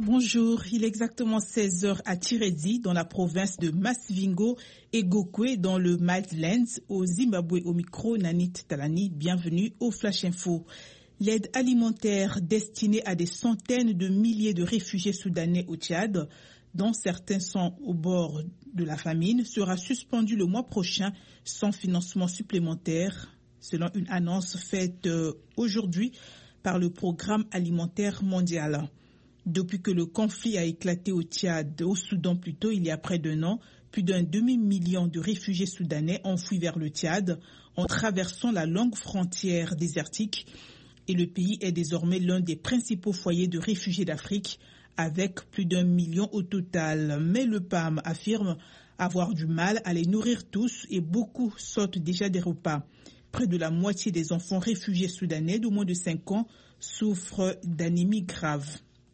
Bonjour, il est exactement 16 heures à Tirezi, dans la province de Masvingo et Gokwe, dans le Midlands, au Zimbabwe. Au micro, Nanit Talani, bienvenue au Flash Info. L'aide alimentaire destinée à des centaines de milliers de réfugiés soudanais au Tchad, dont certains sont au bord de la famine, sera suspendue le mois prochain sans financement supplémentaire, selon une annonce faite aujourd'hui par le Programme alimentaire mondial. Depuis que le conflit a éclaté au Tchad, au Soudan plutôt, il y a près d'un an, plus d'un demi-million de réfugiés soudanais ont fui vers le Tchad en traversant la longue frontière désertique et le pays est désormais l'un des principaux foyers de réfugiés d'Afrique avec plus d'1 million au total. Mais le PAM affirme avoir du mal à les nourrir tous et beaucoup sautent déjà des repas. Près de la moitié des enfants réfugiés soudanais de moins de 5 ans souffrent d'anémie grave.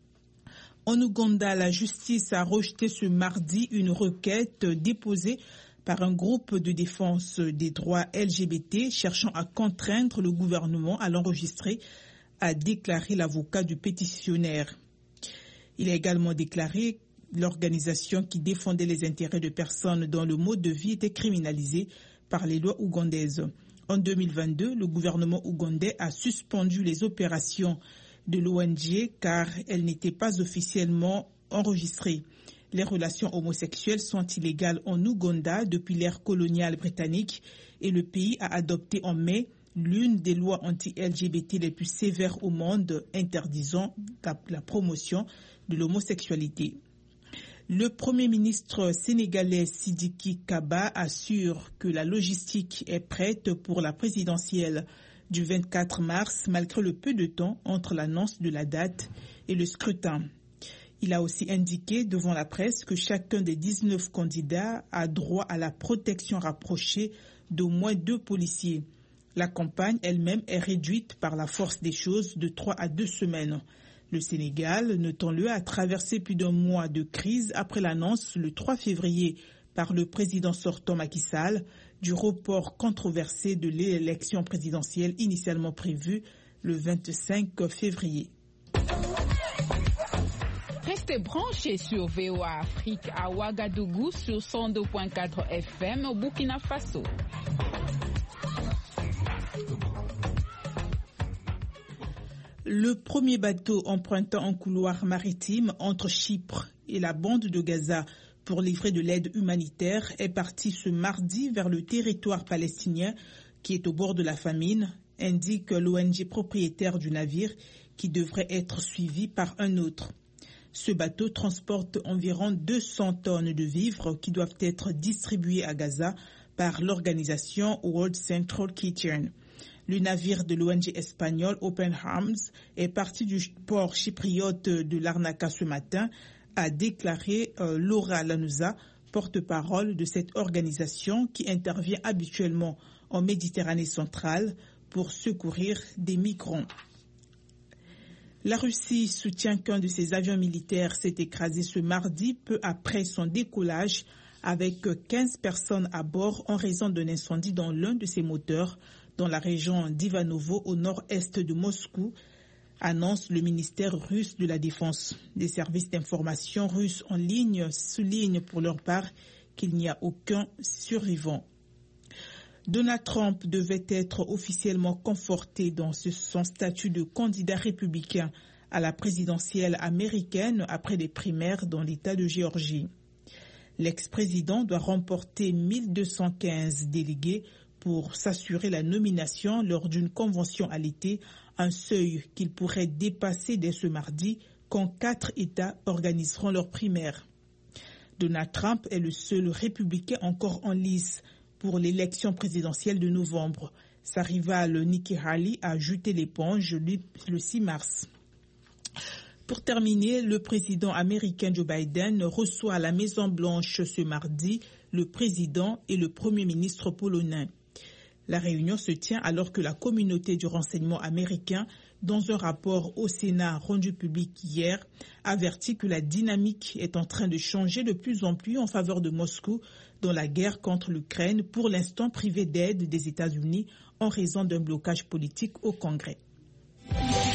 En Ouganda, la justice a rejeté ce mardi une requête déposée par un groupe de défense des droits LGBT cherchant à contraindre le gouvernement à l'enregistrer, a déclaré l'avocat du pétitionnaire. Il a également déclaré l'organisation qui défendait les intérêts de personnes dont le mode de vie était criminalisé par les lois ougandaises. En 2022, le gouvernement ougandais a suspendu les opérations de l'ONG car elle n'était pas officiellement enregistrée. Les relations homosexuelles sont illégales en Ouganda depuis l'ère coloniale britannique et le pays a adopté en mai l'une des lois anti-LGBT les plus sévères au monde, interdisant la promotion de l'homosexualité. Le Premier ministre sénégalais Sidiki Kaba assure que la logistique est prête pour la présidentielle du 24 mars, malgré le peu de temps entre l'annonce de la date et le scrutin. Il a aussi indiqué devant la presse que chacun des 19 candidats a droit à la protection rapprochée d'au moins 2 policiers. La campagne elle-même est réduite par la force des choses de 3 à 2 semaines. Le Sénégal, notons-le, a traversé plus d'un mois de crise après l'annonce le 3 février par le président sortant Macky Sall du report controversé de l'élection présidentielle initialement prévue le 25 février. Restez branchés sur VOA Afrique à Ouagadougou sur 102.4 FM au Burkina Faso. Le premier bateau empruntant un couloir maritime entre Chypre et la bande de Gaza pour livrer de l'aide humanitaire est parti ce mardi vers le territoire palestinien qui est au bord de la famine, indique l'ONG propriétaire du navire qui devrait être suivi par un autre. Ce bateau transporte environ 200 tonnes de vivres qui doivent être distribués à Gaza par l'organisation World Central Kitchen. Le navire de l'ONG espagnole Open Arms est parti du port chypriote de Larnaca ce matin, a déclaré Laura Lanouza, porte-parole de cette organisation qui intervient habituellement en Méditerranée centrale pour secourir des migrants. La Russie soutient qu'un de ses avions militaires s'est écrasé ce mardi peu après son décollage avec 15 personnes à bord en raison d'un incendie dans l'un de ses moteurs dans la région d'Ivanovo au nord-est de Moscou, annonce le ministère russe de la Défense. Des services d'information russes en ligne soulignent pour leur part qu'il n'y a aucun survivant. Donald Trump devait être officiellement conforté dans son statut de candidat républicain à la présidentielle américaine après les primaires dans l'État de Géorgie. L'ex-président doit remporter 1215 délégués pour s'assurer la nomination lors d'une convention à l'été, un seuil qu'il pourrait dépasser dès ce mardi quand 4 États organiseront leurs primaires. Donald Trump est le seul républicain encore en lice pour l'élection présidentielle de novembre. Sa rivale Nikki Haley a jeté l'éponge le 6 mars. Pour terminer, le président américain Joe Biden reçoit à la Maison-Blanche ce mardi le président et le premier ministre polonais. La réunion se tient alors que la communauté du renseignement américain, dans un rapport au Sénat rendu public hier, avertit que la dynamique est en train de changer de plus en plus en faveur de Moscou dans la guerre contre l'Ukraine, pour l'instant privée d'aide des États-Unis en raison d'un blocage politique au Congrès.